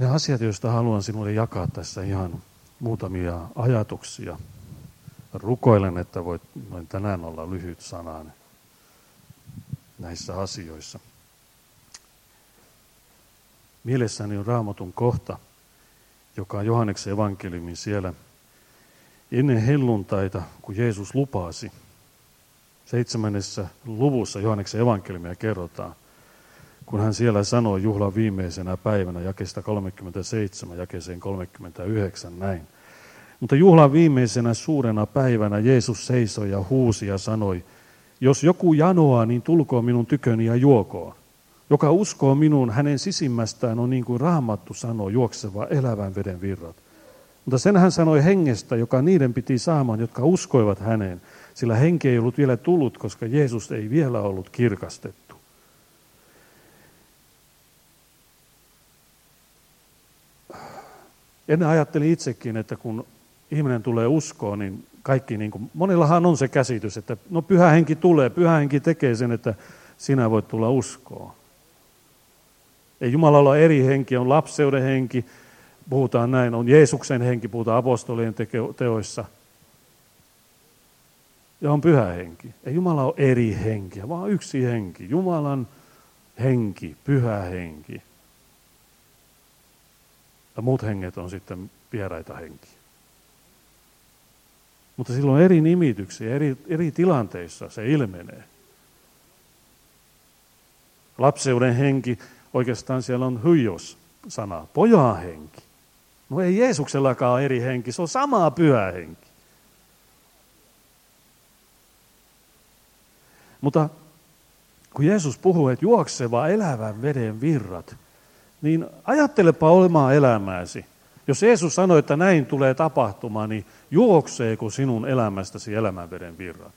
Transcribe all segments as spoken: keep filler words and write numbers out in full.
Ne asiat, joista haluan sinulle jakaa tässä ihan muutamia ajatuksia. Rukoilen, että voit noin tänään olla lyhyt sanainen näissä asioissa. Mielessäni on Raamatun kohta, joka on Johanneksen evankeliumin siellä ennen helluntaita, kun Jeesus lupasi. Seitsemännessä luvussa Johanneksen evankeliumia kerrotaan, kun hän siellä sanoi juhlan viimeisenä päivänä jakeesta kolmekymmentäseitsemän jakeeseen kolmekymmentäyhdeksän näin. Mutta juhlan viimeisenä suurena päivänä Jeesus seisoi ja huusi ja sanoi, jos joku janoaa, niin tulkoon minun tyköni ja juokoon. Joka uskoo minuun, hänen sisimmästään on niin kuin Raamattu sanoo, juokseva elävän veden virrat. Mutta sen hän sanoi hengestä, joka niiden piti saamaan, jotka uskoivat häneen, sillä henki ei ollut vielä tullut, koska Jeesus ei vielä ollut kirkastettu. Ennen ajattelin itsekin, että kun ihminen tulee uskoon, niin kaikki, niin kuin, monillahan on se käsitys, että no pyhä henki tulee, pyhä henki tekee sen, että sinä voit tulla uskoon. Ei Jumalalla ole eri henki, on lapseuden henki, puhutaan näin, on Jeesuksen henki, puhutaan apostolien teoissa. Ja on pyhä henki. Ei Jumala ole eri henkiä, vaan yksi henki. Jumalan henki, pyhä henki. Ja muut henget on sitten vieraita henkiä. Mutta silloin eri nimityksiä, eri, eri tilanteissa se ilmenee. Lapseuden henki, oikeastaan siellä on huios-sana, pojan henki. No ei Jeesuksellakaan ole eri henki, se on sama pyhä henki. Mutta kun Jeesus puhuu, että juokseva elävän veden virrat, niin ajattelepa omaa elämääsi. Jos Jeesus sanoi, että näin tulee tapahtumaan, niin juokseeko sinun elämästäsi elämänveden virrat?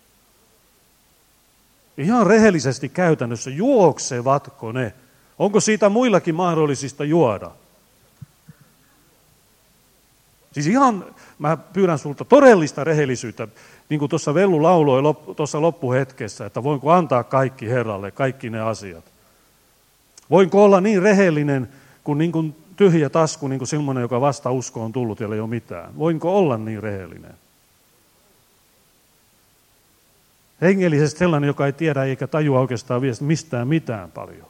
Ihan rehellisesti käytännössä, juoksevatko ne? Onko siitä muillakin mahdollisista juoda? Siis ihan, mä pyydän sulta todellista rehellisyyttä, niin kuin tuossa Vellu lauloi tuossa loppuhetkessä, että voinko antaa kaikki Herralle, kaikki ne asiat. Voinko olla niin rehellinen kuin, niin kuin tyhjä tasku, niin kuin semmoinen, joka vasta uskoon on tullut, jolla ei ole mitään. Voinko olla niin rehellinen? Hengellisesti sellainen, joka ei tiedä eikä tajua oikeastaan mistään mitään paljon.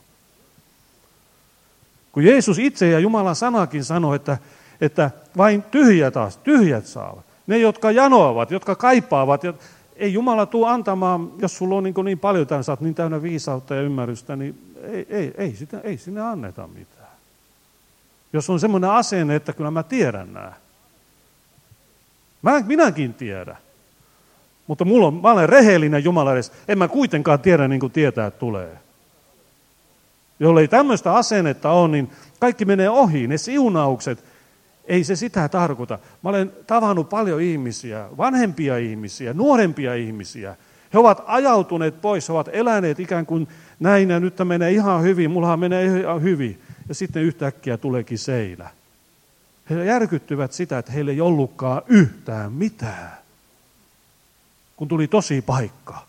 Kun Jeesus itse ja Jumalan sanakin sanoi, että, että vain tyhjät, tyhjät saavat. Ne, jotka janoavat, jotka kaipaavat. Ei Jumala tule antamaan, jos sulla on niin, niin paljon, että sä oot niin täynnä viisautta ja ymmärrystä, niin ei, ei, ei, sitä, ei sinne anneta mitään. Jos on semmoinen asenne, että kyllä mä tiedän nämä. Mä, minäkin tiedän. Mutta mulla on, mä olen rehellinen Jumala edes. En mä kuitenkaan tiedä niin kuin tietää, että tulee. Jollei tämmöistä asennetta ole, niin kaikki menee ohi. Ne siunaukset, ei se sitä tarkoita. Mä olen tavannut paljon ihmisiä, vanhempia ihmisiä, nuorempia ihmisiä. He ovat ajautuneet pois, he ovat eläneet ikään kuin näin ja nyt menee ihan hyvin, mullahan menee ihan hyvin. Ja sitten yhtäkkiä tuleekin seinä. He järkyttyvät sitä, että heillä ei ollutkaan yhtään mitään, kun tuli tosi paikka.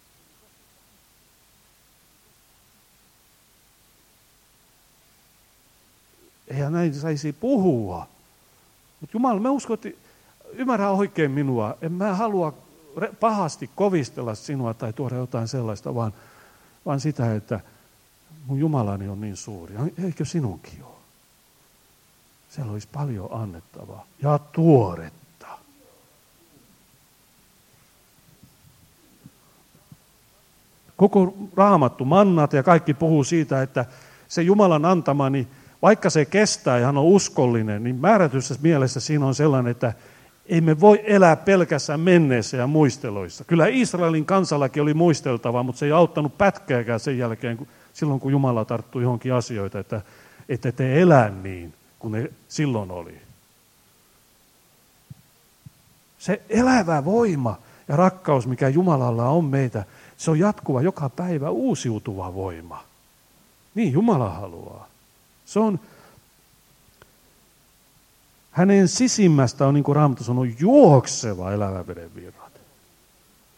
Eihän näin saisi puhua. Mutta Jumala, mä uskon, että ymmärrä oikein minua. En mä halua pahasti kovistella sinua tai tuoda jotain sellaista, vaan, vaan sitä, että mun Jumalani on niin suuri. Eikö sinunkin ole? Siellä olisi paljon annettavaa ja tuoretta. Koko Raamattu, mannat ja kaikki puhuu siitä, että se Jumalan antama, niin vaikka se kestää ja hän on uskollinen, niin määrätyssä mielessä siinä on sellainen, että ei me voi elää pelkästään menneessä ja muisteloissa. Kyllä Israelin kansallakin oli muisteltavaa, mutta se ei auttanut pätkääkään sen jälkeen, silloin kun Jumala tarttui johonkin asioita, että ette te elä niin, kuin ne silloin oli. Se elävä voima ja rakkaus, mikä Jumalalla on meitä, se on jatkuva joka päivä uusiutuva voima. Niin Jumala haluaa. Se on, hänen sisimmästä on, niin kuin Raamattu sanoo, juokseva elävän veden virrat.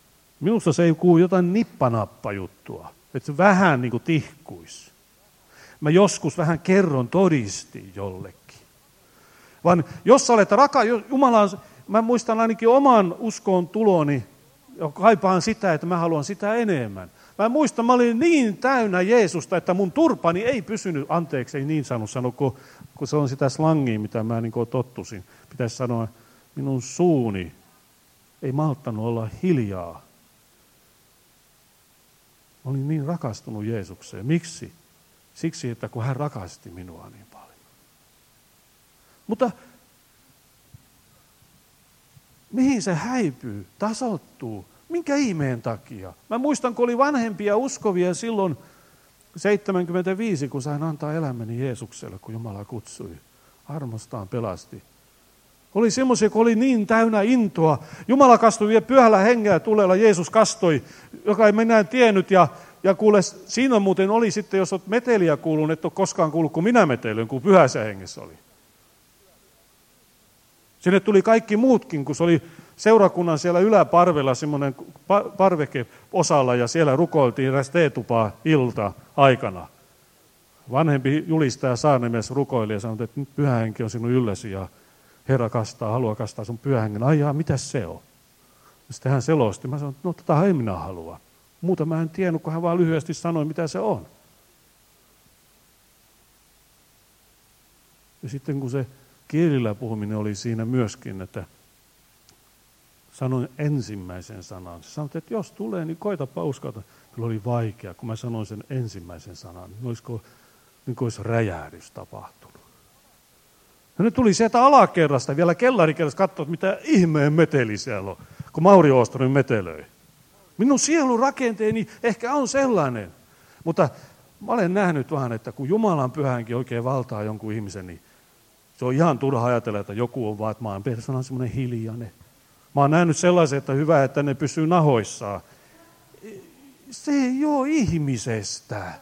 Minusta se ei kuulu jotain nippanappa juttua, että se vähän niin kuin tihkuisi. mä joskus vähän kerron todistin jollekin. Vaan jos sä olet raka, Jumala, mä muistan ainakin oman uskon tuloni, ja kaipaan sitä, että mä haluan sitä enemmän. Mä muistan, mä olin niin täynnä Jeesusta, että mun turpani ei pysynyt, anteeksi, ei niin saanut sanoa, kun, kun se on sitä slangia, mitä mä niin kuin tottusin. Pitäisi sanoa, minun suuni ei malttanut olla hiljaa. Mä olin niin rakastunut Jeesukseen. Miksi? Siksi, että kun hän rakasti minua niin paljon. Mutta mihin se häipyy, tasoittuu? Minkä ihmeen takia? Mä muistan, kun oli vanhempia uskovia silloin seitsemänkymmentäviisi, kun sain antaa elämäni Jeesukselle, kun Jumala kutsui. Armostaan pelasti. Oli semmoisia, kun oli niin täynnä intoa. Jumala kastui vielä pyhällä hengellä tulella, Jeesus kastoi, joka ei minä tiennyt. Ja, ja kuule, siinä muuten oli sitten, jos olet meteliä kuullut, et ole koskaan kuullut, kun minä metelyin, kun pyhässä hengessä oli. Sinne tuli kaikki muutkin, kun se oli seurakunnan siellä yläparvella semmoinen parveke-osalla ja siellä rukoiltiin eräs teetupaa ilta aikana. Vanhempi julistaja Saarnemies rukoili ja sanoi, että nyt pyhä henki on sinun ylläsi ja Herra kastaa, haluaa kastaa sun pyhä hengen. Ai jaa, mitäs se on? Sitten hän selosti. Mä sanoin, että no tota ei minä halua. Muuta mä en tiennyt, kun hän vaan lyhyesti sanoi, mitä se on. Ja sitten kun se kielillä puhuminen oli siinä myöskin, että sanoin ensimmäisen sanan. Se sanoi, että jos tulee, niin koitapa uskata. Kyllä oli vaikea, kun mä sanoin sen ensimmäisen sanan. Niin olisiko, niin olisi räjähdys tapahtunut. Ja ne tuli sieltä alakerrasta, vielä kellarikerrasta katsoa, mitä ihmeen meteli siellä on, kun Mauri Oostonen metelöi. Minun sielun rakenteeni ehkä on sellainen. Mutta mä olen nähnyt vaan, että kun Jumalan pyhänkin oikein valtaa jonkun ihmisen, niin se on ihan turha ajatella, että joku on vaan, että maan persona on semmoinen hiljainen. Mä oon nähnyt sellaisen, että hyvä, että ne pysyy nahoissaan. Se ei ole ihmisestä.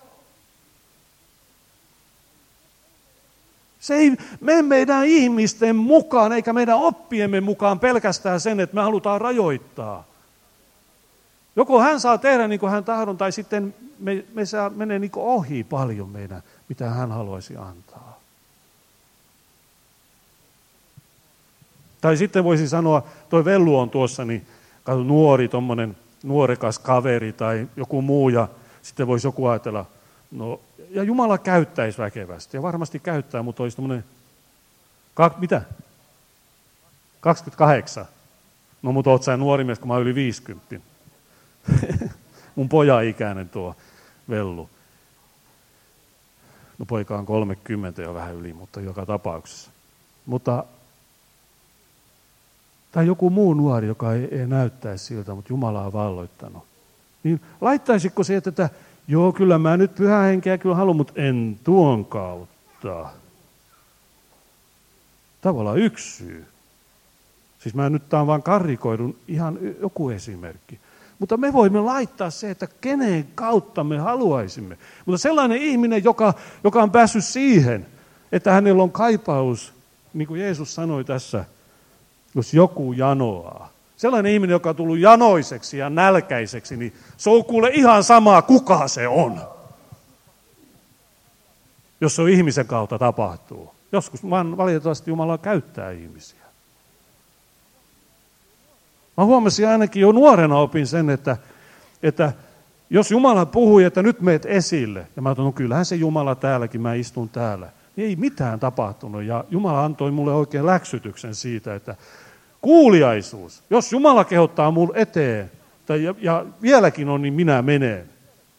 Se ei mene meidän ihmisten mukaan, eikä meidän oppiemme mukaan pelkästään sen, että me halutaan rajoittaa. Joko hän saa tehdä niin kuin hän tahdon, tai sitten me, me saa, menee niin kuin ohi paljon meidän, mitä hän haluaisi antaa. Tai sitten voisi sanoa, toi Vellu on tuossa, niin katso, nuori, tommonen nuorekas kaveri tai joku muu, ja sitten voisi joku ajatella, no, ja Jumala käyttäisi väkevästi, ja varmasti käyttää, mutta olisi tommonen, kak, mitä? kaksikymmentäkahdeksan. No, mutta oot sä nuori mies, kun mä oon yli viisikymmentä. Mun pojan ikäinen tuo Vellu. No, poika on kolmekymmentä jo vähän yli, mutta joka tapauksessa. Mutta tai joku muu nuori, joka ei, ei näyttäisi siltä, mutta Jumala on valloittanut. Niin laittaisitko se, että joo, kyllä mä nyt pyhä henkeä kyllä haluan, mutta en tuon kautta. Tavallaan yksi syy. Siis mä nyt tää on vaan karrikoidun ihan joku esimerkki. Mutta me voimme laittaa se, että kenen kautta me haluaisimme. Mutta sellainen ihminen, joka, joka on päässyt siihen, että hänellä on kaipaus, niin kuin Jeesus sanoi tässä, jos joku janoaa. Sellainen ihminen, joka on tullut janoiseksi ja nälkäiseksi, niin se on kuule ihan sama, kuka se on. Jos se on ihmisen kautta tapahtuu. Joskus vaan valitettavasti Jumala käyttää ihmisiä. Mä huomasin ainakin jo nuorena opin sen, että, että jos Jumala puhui, että nyt meet esille, ja mä ajattelin, no kyllähän se Jumala täälläkin, mä istun täällä, niin ei mitään tapahtunut. Ja Jumala antoi mulle oikein läksytyksen siitä, että kuuliaisuus, jos Jumala kehottaa mulle eteen, tai ja, ja vieläkin on, niin minä menen.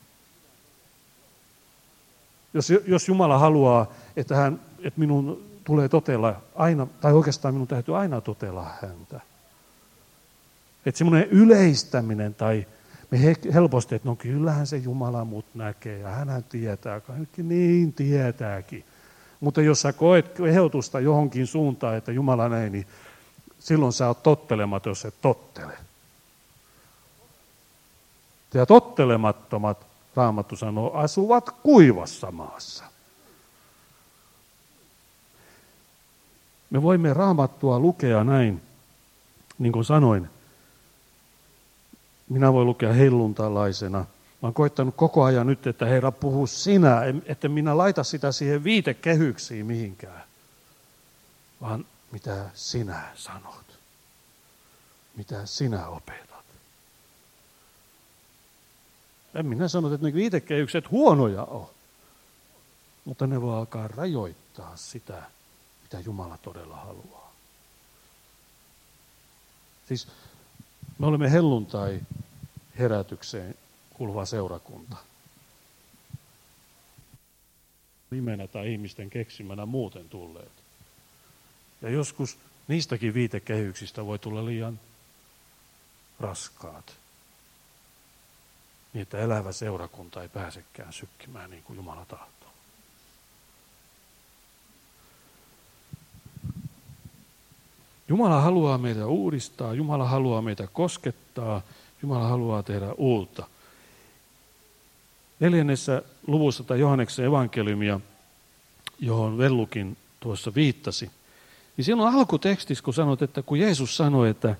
Jos, jos Jumala haluaa, että, hän, että minun tulee totella aina, tai oikeastaan minun täytyy aina totella häntä. Että semmoinen yleistäminen tai me helposti, että no kyllähän se Jumala mut näkee ja hänhän tietää, kaikki niin tietääkin. Mutta jos sä koet kehotusta johonkin suuntaan, että Jumala näin, niin silloin sä oot tottelematon, jos et tottele. Ja tottelemattomat, Raamattu sanoo, asuvat kuivassa maassa. Me voimme Raamattua lukea näin, niin kuin sanoin. Minä voin lukea helluntalaisena, Mä oon koittanut koko ajan nyt, että Herra puhuu sinä, että minä laita sitä siihen viitekehyksiin mihinkään, vaan mitä sinä sanot, mitä sinä opetat. En minä sano, että ne viitekehykset huonoja on, mutta ne voi alkaa rajoittaa sitä, mitä Jumala todella haluaa. Siis me olemme helluntai-herätykseen kuuluva seurakunta. Nimenä tai ihmisten keksimänä muuten tulleet. Ja joskus niistäkin viitekehyksistä voi tulla liian raskaat. Niin, että elävä seurakunta ei pääsekään sykkimään niin kuin Jumala tahtoo. Jumala haluaa meitä uudistaa, Jumala haluaa meitä koskettaa, Jumala haluaa tehdä uutta. Neljännessä luvussa tai Johanneksen evankeliumia, johon Vellukin tuossa viittasi, niin siinä on alkutekstissä, kun sanot, että kun Jeesus sanoi, että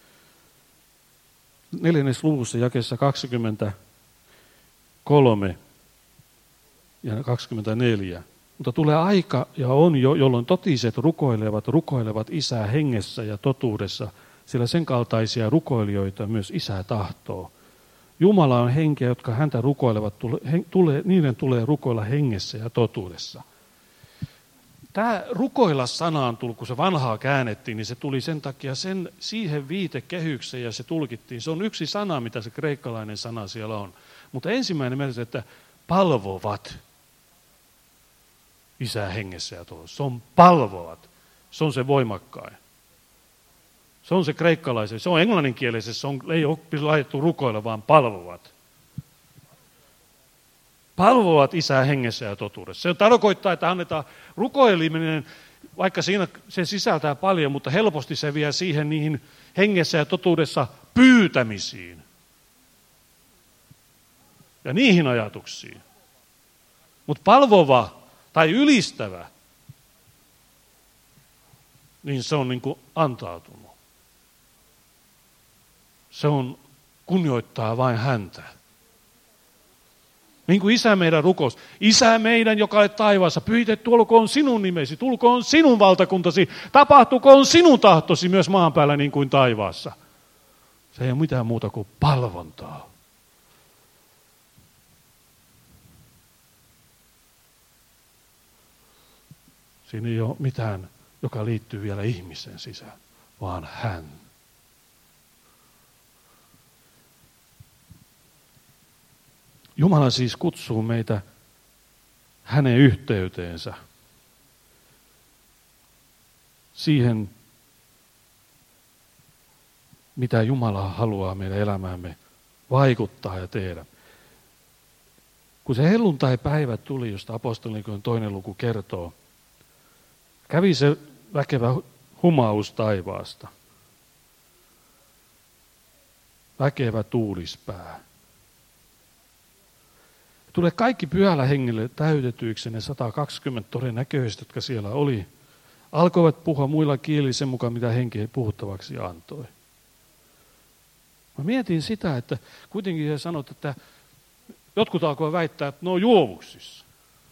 neljännessä luvussa jakeessa kaksikymmentäkolme ja kaksikymmentäneljä, mutta tulee aika ja on jo, jolloin totiset rukoilevat, rukoilevat Isää hengessä ja totuudessa, sillä sen kaltaisia rukoilijoita myös Isä tahtoo. Jumala on henkeä, jotka häntä rukoilevat, tule, he, tule, niiden tulee rukoilla hengessä ja totuudessa. Tämä rukoilla sanaan tuli, kun se vanhaa käännettiin, niin se tuli sen takia sen, siihen viitekehykseen ja se tulkittiin. Se on yksi sana, mitä se kreikkalainen sana siellä on. Mutta ensimmäinen mielessä, että palvovat Isää hengessä ja totuudessa. Se on palvovat. Se on se voimakkain. Se on se kreikkalaisen. Se on englanninkielisessä. Se on, ei ole laitettu rukoilla, vaan palvovat. Palvovat Isää hengessä ja totuudessa. Se tarkoittaa, että annetaan rukoileminen, vaikka siinä se sisältää paljon, mutta helposti se vie siihen niihin hengessä ja totuudessa pyytämisiin. Ja niihin ajatuksiin. Mutta palvova tai ylistävä, niin se on niin kuin antautunut. Se on kunnioittaa vain häntä. Niin kuin Isä meidän rukous. Isä meidän, joka olet taivaassa, pyhitetty olkoon sinun nimesi, tulkoon sinun valtakuntasi, tapahtukoon sinun tahtosi myös maan päällä niin kuin taivaassa. Se ei ole mitään muuta kuin palvontaa. Siinä ei ole mitään, joka liittyy vielä ihmisen sisään, vaan hän. Jumala siis kutsuu meitä hänen yhteyteensä, siihen, mitä Jumala haluaa meidän elämäämme vaikuttaa ja tehdä. Kun se helluntai-päivä tuli, josta apostolien toinen luku kertoo, kävi se väkevä humaus taivaasta, väkevä tuulispää. Tulee kaikki pyhällä hengelle täytetyiksi, ne sata kaksikymmentä todennäköistä, jotka siellä oli. Alkoivat puhua muilla kielillä sen mukaan, mitä henki puhuttavaksi antoi. Mä mietin sitä, että kuitenkin sanot, että jotkut alkoivat väittää, että ne on juovuksissa.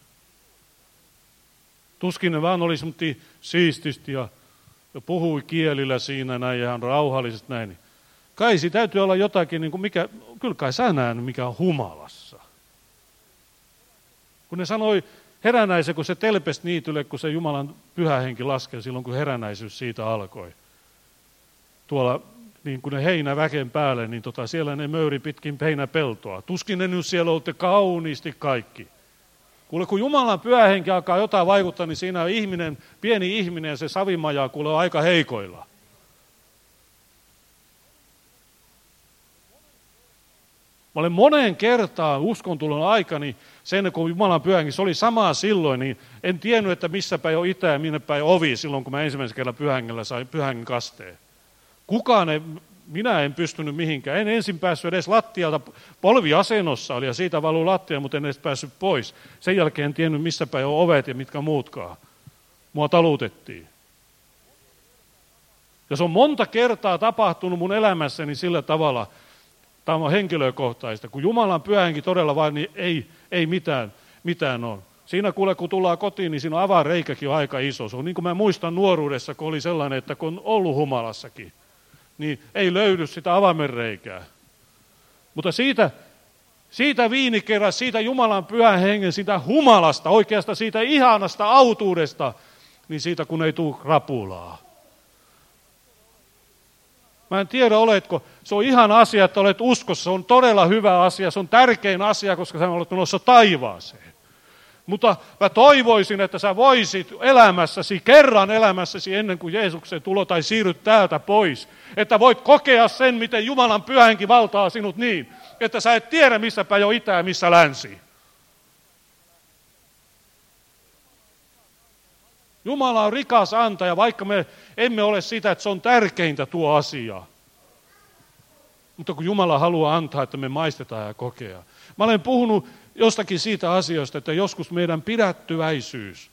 Tuskin ne vaan oli semmoinen siististi ja, ja puhui kielillä siinä näin ihan rauhallisesti näin. Kai se täytyy olla jotakin, niin kuin mikä, kyllä kai sä näen, mikä on humalassa. Kun ne sanoi heränäisen, kun se telpesi niitylle, kun se Jumalan pyhä henki laskee silloin, kun heränäisyys siitä alkoi. Tuolla, niin kun ne heinä väken päälle, niin tota, siellä ne möyri pitkin heinäpeltoa. Tuskin ne nyt siellä olette kauniisti kaikki. Kuule, kun Jumalan pyhä henki alkaa jotain vaikuttaa, niin siinä on ihminen, pieni ihminen ja se savimaja kuule on aika heikoilla. Mä olen moneen kertaan uskontulon aikani sen, kun Jumalan pyhä henki, se oli samaa silloin, niin en tiennyt, että missä päin on itä ja minne päin ovi silloin, kun mä ensimmäisen kerran pyhängellä sain pyhän kasteen. Kukaan ei, minä en pystynyt mihinkään. En ensin päässyt edes lattialta, polviasennossa oli ja siitä valuu lattia, mutta en edes päässyt pois. Sen jälkeen en tiennyt, missä päin on ovet ja mitkä muutkaan. Mua talutettiin. Ja se on monta kertaa tapahtunut mun elämässäni sillä tavalla, Tämä on henkilökohtaista. Kun Jumalan pyhä henki todella vain, niin ei, ei mitään, mitään ole. Siinä kuule, kun tullaan kotiin, niin siinä on avareikäkin aika iso. Se on niin kuin mä muistan nuoruudessa, kun oli sellainen, että kun on ollut humalassakin, niin ei löydy sitä avaimenreikää. Mutta siitä, siitä viinikerrasta, siitä Jumalan pyhän hengen, siitä humalasta, oikeastaan siitä ihanasta autuudesta, niin siitä kun ei tule krapulaa. Mä en tiedä, oletko, se on ihan asia, että olet uskossa, se on todella hyvä asia, se on tärkein asia, koska sä olet menossa taivaaseen. Mutta mä toivoisin, että sä voisit elämässäsi, kerran elämässäsi ennen kuin Jeesuksen tulo tai siirryt täältä pois, että voit kokea sen, miten Jumalan pyhä henki valtaa sinut niin, että sä et tiedä missä päin on itä ja missä länsi. Jumala on rikas antaja, vaikka me emme ole sitä, että se on tärkeintä tuo asia. Mutta kun Jumala haluaa antaa, että me maistetaan ja kokea. Mä olen puhunut jostakin siitä asiasta, että joskus meidän pidättyväisyys.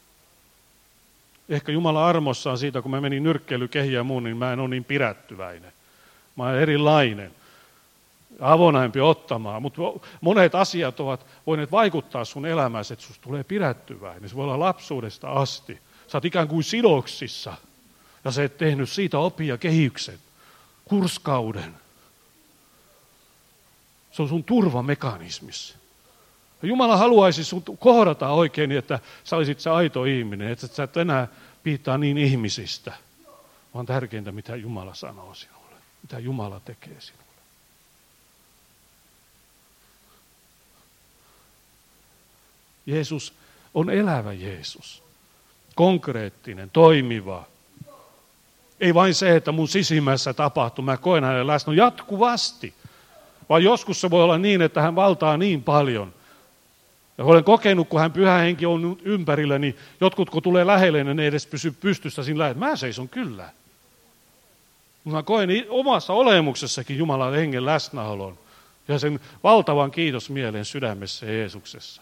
Ehkä Jumala armossaan siitä, kun mä menin nyrkkeilykehiin ja muun, niin mä en ole niin pidättyväinen. Mä olen erilainen, avonaimpi ottamaan, mutta monet asiat ovat voineet vaikuttaa sun elämäsi, että susta tulee pidättyväinen. Se voi olla lapsuudesta asti. Sä oot ikään kuin sidoksissa ja sä et tehnyt siitä opia kehyksen, kurskauden. Se on sun turvamekanismissa. Ja Jumala haluaisi sun kohdata oikein, niin että sä olisit se aito ihminen, että sä et enää piittaa niin ihmisistä, vaan tärkeintä, mitä Jumala sanoo sinulle, mitä Jumala tekee sinulle. Jeesus on elävä Jeesus, konkreettinen, toimiva. Ei vain se, että mun sisimmässä tapahtuu, mä koen hänen läsnä jatkuvasti, vaan joskus se voi olla niin, että hän valtaa niin paljon. Ja olen kokenut, kun hän pyhä henki on ympärillä, niin jotkut kun tulee lähelle, niin ne ei edes pysy pystyssä siinä lähellä. Mä seison kyllä. Mä koen omassa olemuksessakin Jumalan hengen läsnäolon ja sen valtavan kiitosmielen sydämessä Jeesuksessa.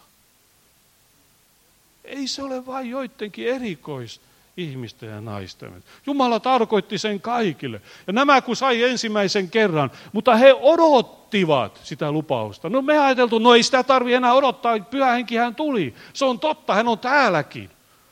Ei se ole vain joidenkin erikois ihmisten ja naisten. Jumala tarkoitti sen kaikille. Ja nämä kun sai ensimmäisen kerran, mutta he odottivat sitä lupausta. No me ajateltu, no ei sitä tarvitse enää odottaa, pyhä henki hän tuli. Se on totta, hän on täälläkin.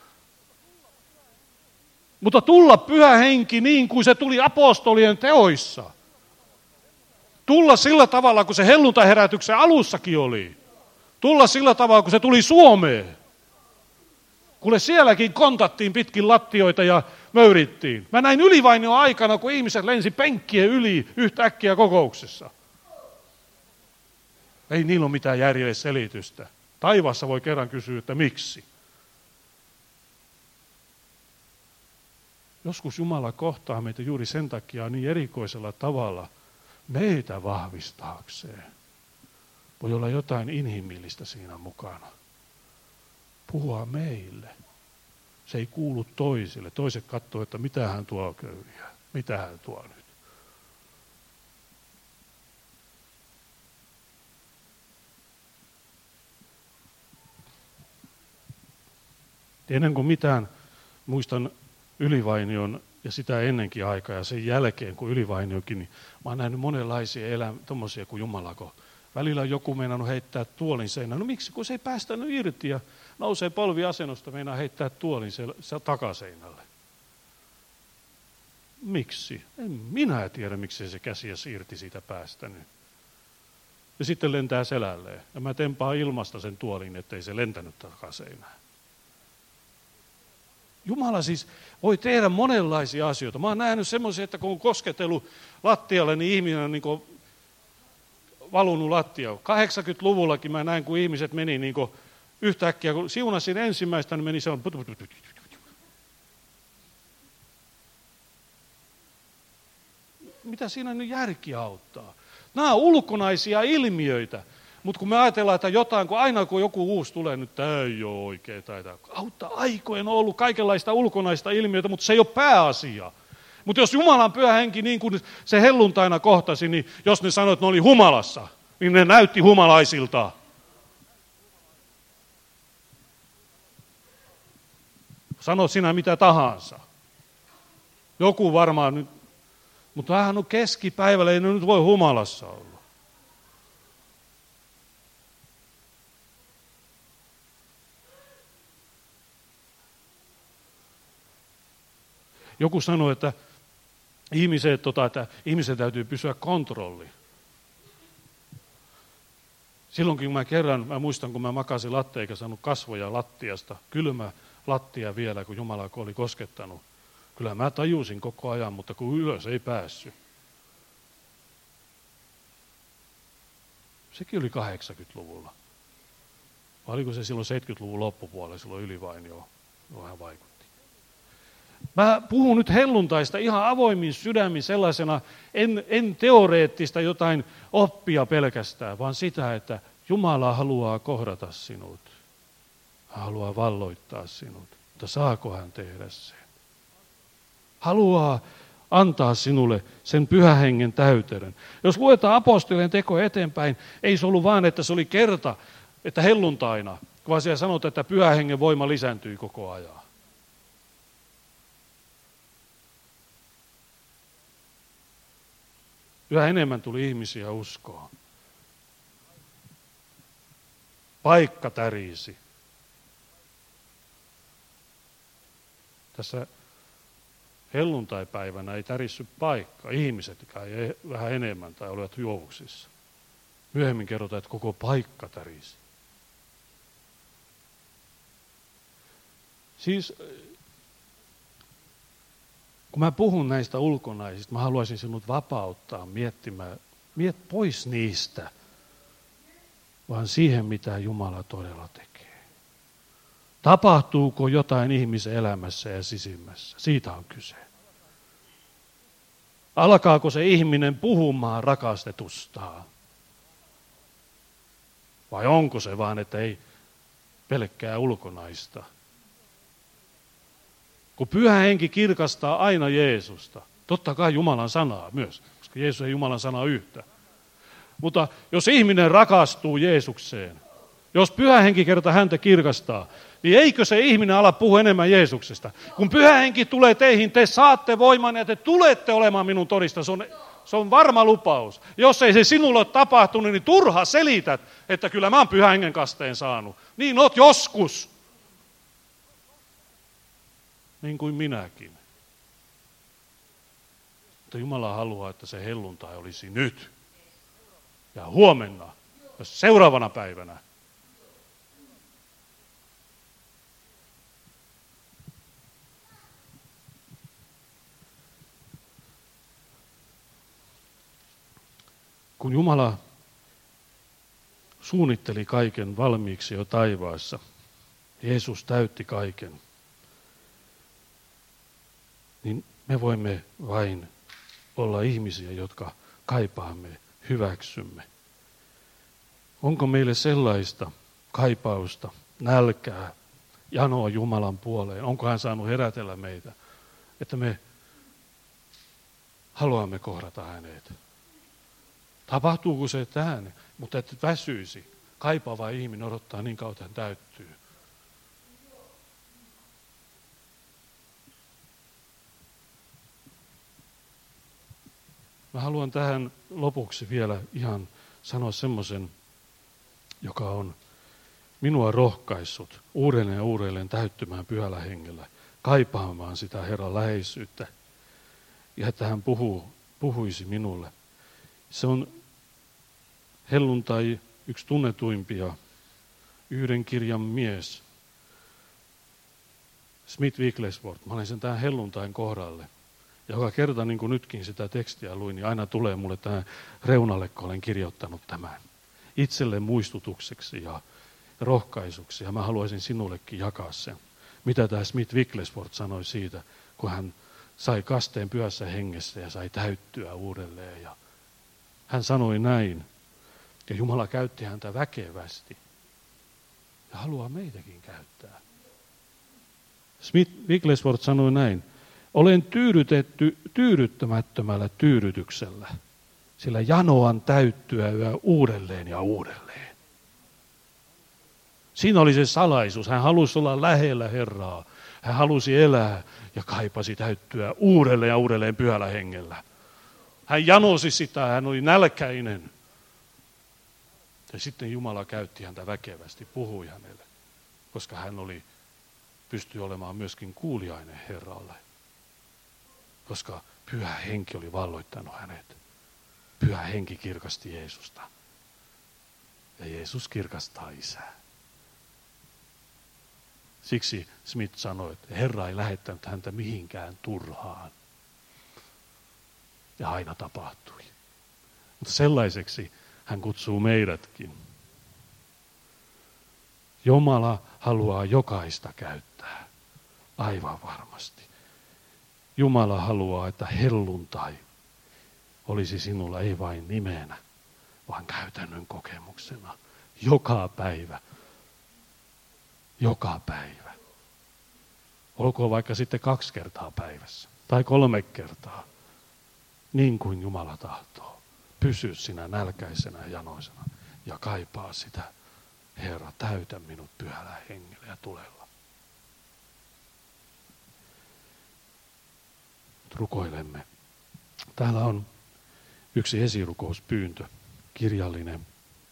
Mutta tulla pyhä henki niin kuin se tuli apostolien teoissa. Tulla sillä tavalla, kun se helluntaiherätyksen alussakin oli. Tulla sillä tavalla, kun se tuli Suomeen. Kuule sielläkin kontattiin pitkin lattioita ja möyrittiin. Mä näin Ylivainion aikana, kun ihmiset lensi penkkien yli yhtäkkiä kokouksessa. Ei niillä ole mitään järjelle selitystä. Taivaassa voi kerran kysyä, että miksi. Joskus Jumala kohtaa meitä juuri sen takia niin erikoisella tavalla meitä vahvistaakseen. Voi olla jotain inhimillistä siinä mukana. Puhua meille. Se ei kuulu toisille. Toiset katsoo, että mitä hän tuo köyhiä. Mitä hän tuo nyt. Ennen kuin mitään muistan Ylivainion ja sitä ennenkin aikaa ja sen jälkeen kuin Ylivainiokin, niin mä oon nähnyt monenlaisia elämiä, tommosia kuin Jumalako. Välillä on joku meinannut heittää tuolin seinään. No miksi, kun se ei päästänyt irti ja nousee polviasennosta, meinaa heittää tuolin se takaseinälle. Miksi? En minä tiedä, miksi se käsiä irti siitä päästänyt. Ja sitten lentää selälleen. Ja mä tempaan ilmasta sen tuolin, ettei se lentänyt takaseinään. Jumala siis voi tehdä monenlaisia asioita. Mä oon nähnyt semmoisia, että kun on kosketellut lattialle, niin ihminen on niin kuin valunut lattiaan. kahdeksankymmentäluvullakin mä näin, kun ihmiset meni niin kuin yhtäkkiä, kun siunasin ensimmäistä, niin meni se on. Mitä siinä nyt järki auttaa? Nämä on ulkonaisia ilmiöitä. Mutta kun me ajatellaan, että jotain, kun aina kun joku uusi tulee, nyt tämä ei ole oikein. Tai auttaa aikojen on ollut kaikenlaista ulkonaista ilmiöitä, mutta se ei ole pääasia. Mutta jos Jumalan pyhä henki, niin kuin se helluntaina kohtasi, niin jos ne sanoivat, että ne oli humalassa, niin ne näytti humalaisilta. Sano sinä mitä tahansa. Joku varmaan nyt, mutta vähän on keskipäivällä, ei ne nyt voi humalassa olla. Joku sanoi, että ihmiset, tota, että ihmisen täytyy pysyä kontrolli. Silloinkin kun mä kerran, mä muistan kun mä makasin lattia eikä saanut kasvoja lattiasta, kylmä lattia vielä, kun Jumala oli koskettanut. Kyllä mä tajusin koko ajan, mutta kun ylös ei päässyt. Sekin oli kahdeksankymmentäluvulla. Vai oliko se silloin seitsemänkymmentäluvun loppupuolella, silloin Ylivainio vähän vaikutti. Mä puhun nyt helluntaista ihan avoimin sydämin sellaisena, en, en teoreettista jotain oppia pelkästään, vaan sitä, että Jumala haluaa kohdata sinut. Hän haluaa valloittaa sinut, mutta saako hän tehdä sen? Haluaa antaa sinulle sen pyhän hengen täyteyden. Jos luetaan apostolien tekoja eteenpäin, ei se ollut vaan, että se oli kerta, että helluntaina, vaan siellä sanotaan, että pyhän hengen voima lisääntyi koko ajan. Yhä enemmän tuli ihmisiä uskoon. Paikka tärisi. Tässä helluntaipäivänä ei tärissy paikka. Ihmisetkään ei vähän enemmän tai olivat juovuksissa. Myöhemmin kerrotaan, että koko paikka tärisi. Siis kun mä puhun näistä ulkonaisista, mä haluaisin sinut vapauttaa miettimään, miet pois niistä, vaan siihen, mitä Jumala todella tekee. Tapahtuuko jotain ihmisen elämässä ja sisimmässä? Siitä on kyse. Alkaako se ihminen puhumaan rakastetustaan? Vai onko se vaan, että ei pelkkää ulkonaista? Kun Pyhä Henki kirkastaa aina Jeesusta, totta kai Jumalan sanaa myös, koska Jeesus ei Jumalan sanaa yhtä. Mutta jos ihminen rakastuu Jeesukseen, jos Pyhä Henki kerta häntä kirkastaa, niin eikö se ihminen ala puhua enemmän Jeesuksesta? Kun Pyhä Henki tulee teihin, te saatte voiman ja te tulette olemaan minun todista. Se on, se on varma lupaus. Jos ei se sinulle ole tapahtunut, niin turha selität, että kyllä mä oon Pyhän Hengen kasteen saanut. Niin oot joskus. Niin kuin minäkin. Mutta Jumala haluaa, että se helluntai olisi nyt. Ja huomenna. Ja seuraavana päivänä. Kun Jumala suunnitteli kaiken valmiiksi jo taivaassa, Jeesus täytti kaiken, niin me voimme vain olla ihmisiä, jotka kaipaamme, hyväksymme. Onko meille sellaista kaipausta, nälkää, janoa Jumalan puoleen? Onko hän saanut herätellä meitä, että me haluamme kohdata hänet? Tapahtuuko se tähän, mutta että väsyisi? Kaipaava ihminen odottaa niin kautta hän täyttyy. Mä haluan tähän lopuksi vielä ihan sanoa semmoisen, joka on minua rohkaissut uudelleen ja uudelleen täyttymään Pyhällä Hengellä, kaipaamaan sitä Herran läheisyyttä ja että hän puhuu, puhuisi minulle. Se on helluntai yksi tunnetuimpia, yhden kirjan mies, Smith Wigglesworth. Mä olen sen tähän helluntain kohdalle. Ja joka kerta, niin kuin nytkin sitä tekstiä luin, niin aina tulee mulle tähän reunalle, kun olen kirjoittanut tämän. Itselle muistutukseksi ja rohkaisuksi. Ja mä haluaisin sinullekin jakaa sen. Mitä tämä Smith Wigglesworth sanoi siitä, kun hän sai kasteen Pyhässä Hengessä ja sai täyttyä uudelleen. Ja hän sanoi näin. Ja Jumala käytti häntä väkevästi. Ja haluaa meitäkin käyttää. Smith Wigglesworth sanoi näin. Olen tyydytetty tyydyttämättömällä tyydytyksellä, sillä janoan täyttyä yhä uudelleen ja uudelleen. Siinä oli se salaisuus. Hän halusi olla lähellä Herraa. Hän halusi elää ja kaipasi täyttyä uudelleen ja uudelleen Pyhällä Hengellä. Hän janosi sitä, hän oli nälkäinen. Ja sitten Jumala käytti häntä väkevästi, puhui hänelle, koska hän oli, pystyi olemaan myöskin kuuliainen Herralle. koska Pyhä Henki oli valloittanut hänet. Pyhä Henki kirkasti Jeesusta. Ja Jeesus kirkastaa Isää. Siksi Smith sanoi, että Herra ei lähettänyt häntä mihinkään turhaan. Ja aina tapahtui. Mutta sellaiseksi hän kutsuu meidätkin. Jumala haluaa jokaista käyttää. Aivan varmasti. Jumala haluaa, että helluntai olisi sinulla ei vain nimenä, vaan käytännön kokemuksena. Joka päivä. Joka päivä. Olkoon vaikka sitten kaksi kertaa päivässä. Tai kolme kertaa. Niin kuin Jumala tahtoo. Pysy sinä nälkäisenä ja janoisena. Ja kaipaa sitä. Herra, täytä minut Pyhällä Hengellä ja tulella. Rukoilemme. Täällä on yksi esirukouspyyntö, kirjallinen.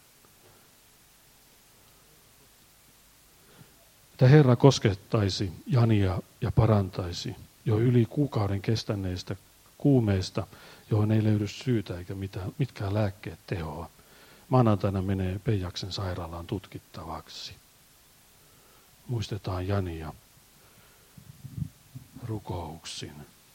Että Herra koskettaisi Jania ja parantaisi jo yli kuukauden kestäneestä kuumeesta, johon ei löydy syytä eikä mitään, mitkään lääkkeet tehoa. Maanantaina menee Peijaksen sairaalaan tutkittavaksi. Muistetaan Jania rukouksin.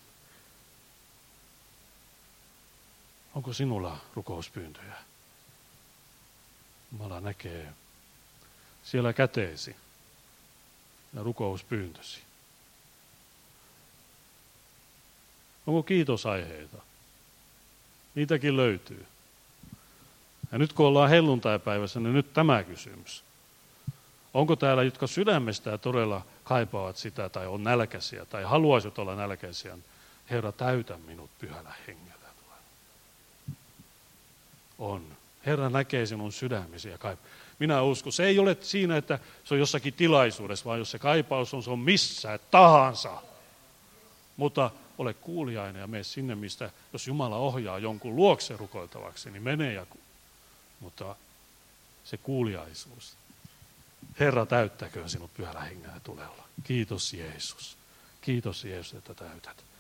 Onko sinulla rukouspyyntöjä? Jumala näkee siellä käteesi ja rukouspyyntösi. Onko kiitosaiheita? Niitäkin löytyy. Ja nyt kun ollaan helluntaipäivässä, niin nyt tämä kysymys. Onko täällä, jotka sydämestään todella kaipaavat sitä, tai on nälkäisiä, tai haluaisivat olla nälkäisiä, Herra, täytä minut Pyhällä Hengellä. On. Herra näkee sinun sydämesi ja kaipaa. Minä uskon, se ei ole siinä, että se on jossakin tilaisuudessa, vaan jos se kaipaus on, se on missä tahansa. Mutta ole kuuliainen ja mene sinne, mistä, jos Jumala ohjaa jonkun luokse rukoiltavaksi, niin mene ja mutta se kuuliaisuus. Herra, täyttäköön sinut Pyhällä Hengellä tulella. Kiitos Jeesus. Kiitos Jeesus, että täytät.